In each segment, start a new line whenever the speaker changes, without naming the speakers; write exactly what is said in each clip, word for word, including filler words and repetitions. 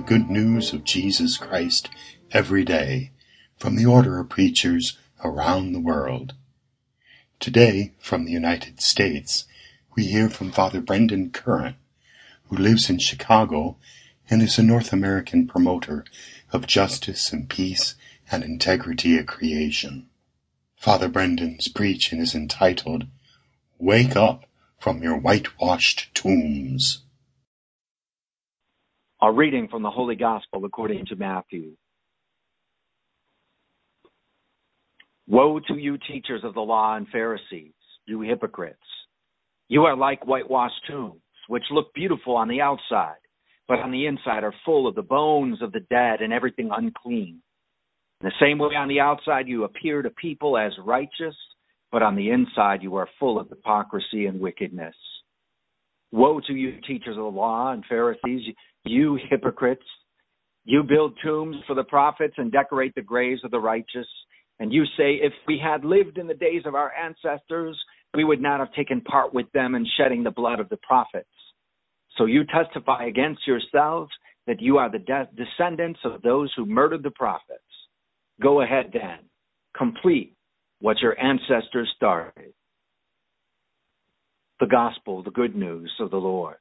good news of Jesus Christ every day from the order of preachers around the world. Today, from the United States, we hear from Father Brendan Curran, who lives in Chicago and is a North American promoter of justice and peace and integrity at creation. Father Brendan's preaching is entitled, Wake Up from Your Whitewashed Tombs.
A reading from the Holy Gospel according to Matthew. Woe to you, teachers of the law and Pharisees, you hypocrites! You are like whitewashed tombs, which look beautiful on the outside, but on the inside are full of the bones of the dead and everything unclean. In the same way, on the outside you appear to people as righteous, but on the inside you are full of hypocrisy and wickedness. Woe to you, teachers of the law and Pharisees, you hypocrites! You build tombs for the prophets and decorate the graves of the righteous. And you say, if we had lived in the days of our ancestors, we would not have taken part with them in shedding the blood of the prophets. So you testify against yourselves that you are the de- descendants of those who murdered the prophets. Go ahead then, complete what your ancestors started. The gospel, the good news of the Lord.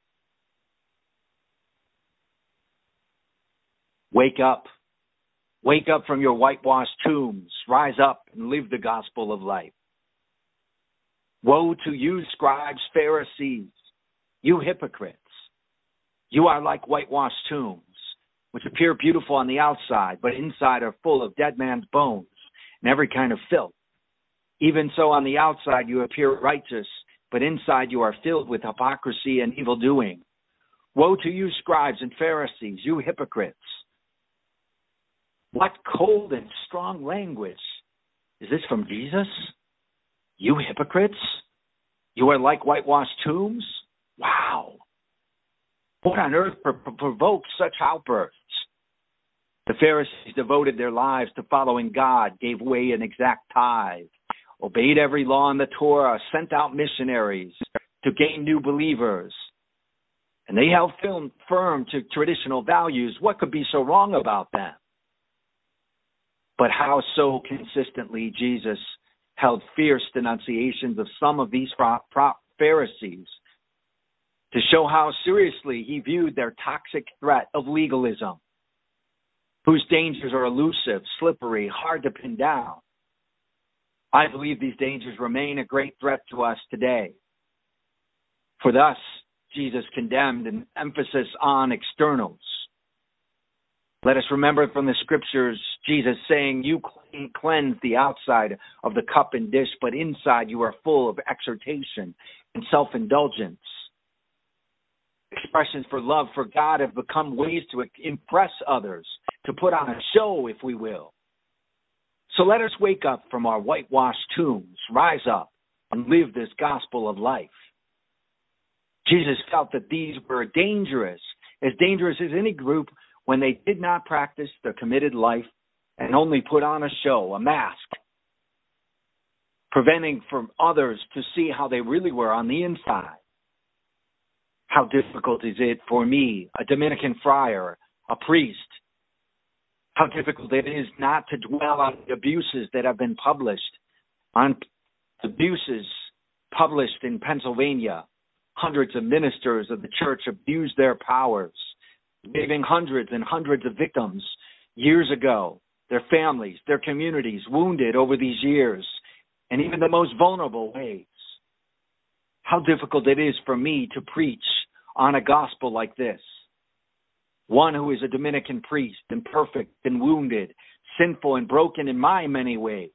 Wake up. Wake up from your whitewashed tombs. Rise up and live the gospel of life. Woe to you, scribes, Pharisees, you hypocrites! You are like whitewashed tombs, which appear beautiful on the outside, but inside are full of dead man's bones and every kind of filth. Even so, on the outside you appear righteous, but inside you are filled with hypocrisy and evil doing. Woe to you, scribes and Pharisees, you hypocrites! What cold and strong language! Is this from Jesus? You hypocrites! You are like whitewashed tombs? Wow! What on earth provoked such outbursts? The Pharisees devoted their lives to following God, gave way an exact tithe, obeyed every law in the Torah, sent out missionaries to gain new believers. And they held firm to traditional values. What could be so wrong about them? But how so consistently Jesus held fierce denunciations of some of these Pharisees to show how seriously he viewed their toxic threat of legalism, whose dangers are elusive, slippery, hard to pin down. I believe these dangers remain a great threat to us today. For thus, Jesus condemned an emphasis on externals. Let us remember from the scriptures, Jesus saying, you cleanse the outside of the cup and dish, but inside you are full of exhortation and self-indulgence. Expressions for love for God have become ways to impress others, to put on a show, if we will. So let us wake up from our whitewashed tombs, rise up, and live this gospel of life. Jesus felt that these were dangerous, as dangerous as any group when they did not practice their committed life and only put on a show, a mask, preventing from others to see how they really were on the inside. How difficult is it for me, a Dominican friar, a priest? How difficult it is not to dwell on the abuses that have been published, on abuses published in Pennsylvania. Hundreds of ministers of the church abused their powers, leaving hundreds and hundreds of victims years ago, their families, their communities wounded over these years, and even the most vulnerable ways. How difficult it is for me to preach on a gospel like this. One who is a Dominican priest, imperfect and wounded, sinful and broken in my many ways.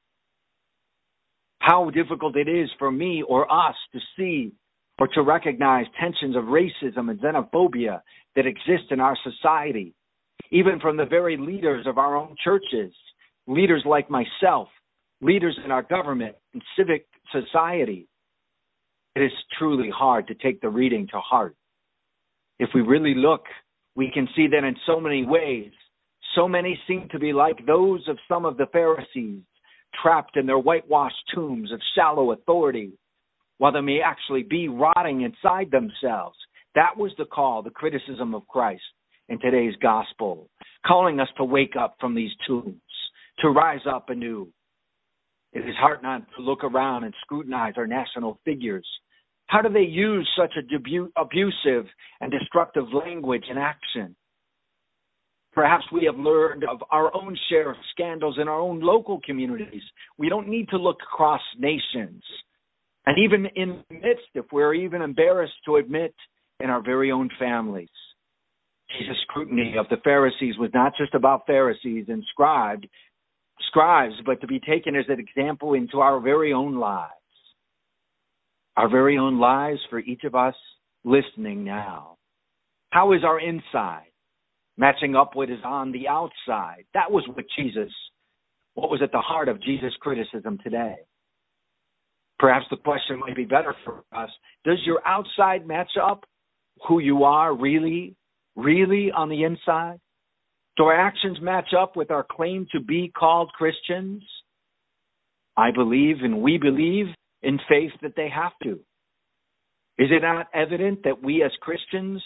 How difficult it is for me or us to see or to recognize tensions of racism and xenophobia that exist in our society, even from the very leaders of our own churches, leaders like myself, leaders in our government and civic society. It is truly hard to take the reading to heart. If we really look, we can see that in so many ways, so many seem to be like those of some of the Pharisees, trapped in their whitewashed tombs of shallow authority, while they may actually be rotting inside themselves. That was the call, the criticism of Christ. in today's gospel, calling us to wake up from these tombs, to rise up anew. It is hard not to look around and scrutinize our national figures. How do they use such a debu- abusive and destructive language and action? Perhaps we have learned of our own share of scandals in our own local communities. We don't need to look across nations. And even in the midst, if we're even embarrassed to admit, in our very own families. Jesus' scrutiny of the Pharisees was not just about Pharisees and scribes, scribes, but to be taken as an example into our very own lives. Our very own lives for each of us listening now. How is our inside matching up what is on the outside? That was what Jesus, what was at the heart of Jesus' criticism today. Perhaps the question might be better for us. Does your outside match up who you are really, really on the inside? Do our actions match up with our claim to be called Christians? I believe and we believe in faith that they have to. Is it not evident that we as Christians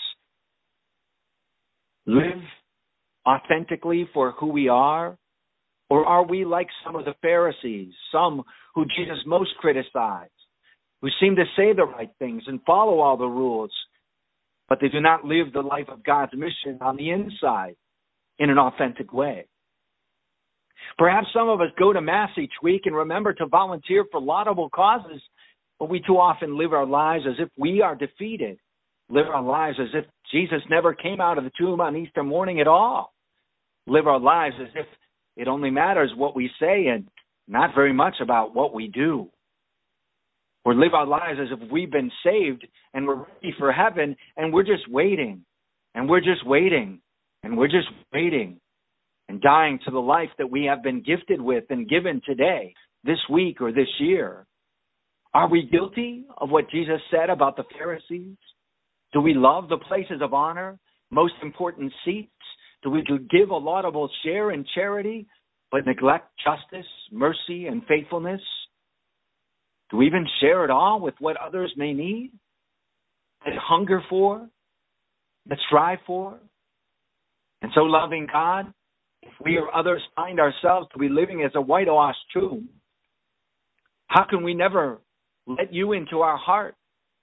live authentically for who we are? Or are we like some of the Pharisees, some who Jesus most criticized, who seem to say the right things and follow all the rules, but they do not live the life of God's mission on the inside in an authentic way? Perhaps some of us go to Mass each week and remember to volunteer for laudable causes, but we too often live our lives as if we are defeated, live our lives as if Jesus never came out of the tomb on Easter morning at all, live our lives as if it only matters what we say and not very much about what we do. Or live our lives as if we've been saved and we're ready for heaven and we're just waiting and we're just waiting and we're just waiting and dying to the life that we have been gifted with and given today, this week or this year. Are we guilty of what Jesus said about the Pharisees? Do we love the places of honor, most important seats? Do we give a laudable share in charity, but neglect justice, mercy, and faithfulness? Do we even share it all with what others may need, that hunger for, that strive for? And so, loving God, if we or others find ourselves to be living as a whitewashed tomb, how can we never let you into our heart?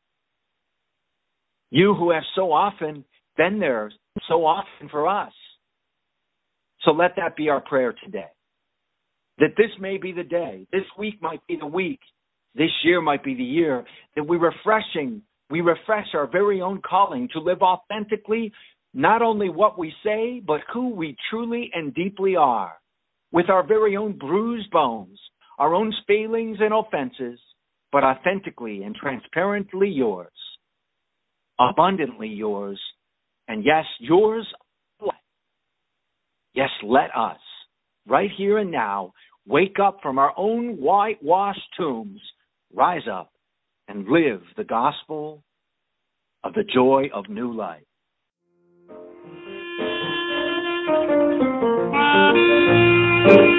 You who have so often been there, so often for us. So let that be our prayer today. That this may be the day, this week might be the week, this year might be the year, that we refreshing, we refresh our very own calling to live authentically, not only what we say, but who we truly and deeply are, with our very own bruised bones, our own failings and offenses, but authentically and transparently yours, abundantly yours, and yes, yours. Yes, let us, right here and now, wake up from our own whitewashed tombs, rise up, and live the gospel of the joy of new life.
Thank you.